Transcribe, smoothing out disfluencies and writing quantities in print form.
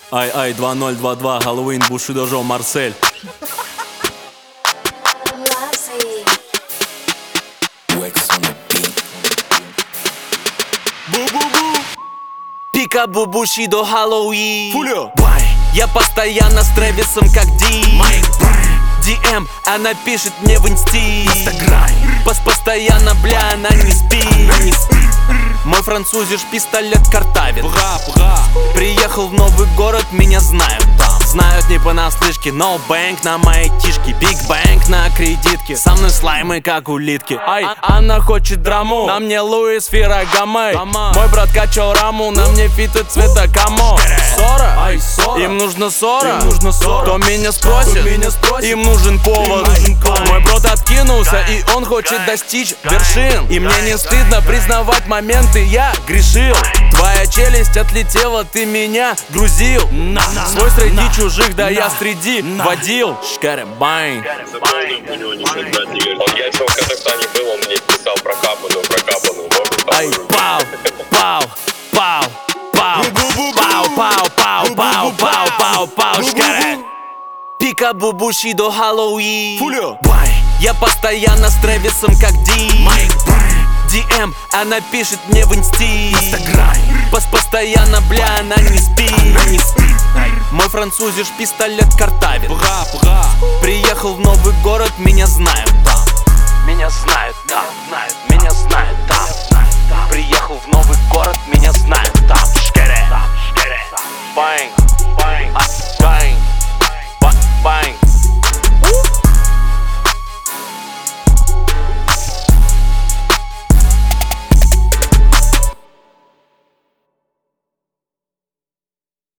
Ай-ай, 2022, Хэллоуин, Бушидо, Марсель. Пикабу, Бушидо, Хэллоуин. Фулио. Я постоянно с Трэвисом как Ди. DM, она пишет мне в инсти. Постоянно, бля, она не спит. Мой французиш пистолет картавит. Приехал в новый город, меня знают там. Знают не понаслышке, no bank на моей тишке. Big bank на кредитке. Со мной слаймы как улитки. Ай, она хочет драму, на мне Луис Феррагамей. Мой брат качал раму, на мне фиты цвета камо. Ссора? Им нужно ссора. Кто меня спросит? Им нужен повод. Мой брат откинулся, и он хочет достичь вершин. И мне не стыдно признавать моменты, я грешил. Твоя челюсть отлетела, ты меня грузил. Свой среди чужих, да я среди водил. Шкаребайн. Он яйца в Казахстане был, он мне писал про капану. Ай, пау, пау, пау, пау, пау, пау, пау, пау, пау, пау, пау, шкаре. Пикабу, Бушидо, Хэллоуин. Фулио. Я постоянно с Трэвисом как Ди. DM, она пишет мне в инсти. Постоянно, бля, она не спит. Мой французиш пистолет картавит. Приехал в новый город, меня знают там. Меня знают там, меня знают там. Приехал в новый город, меня знают.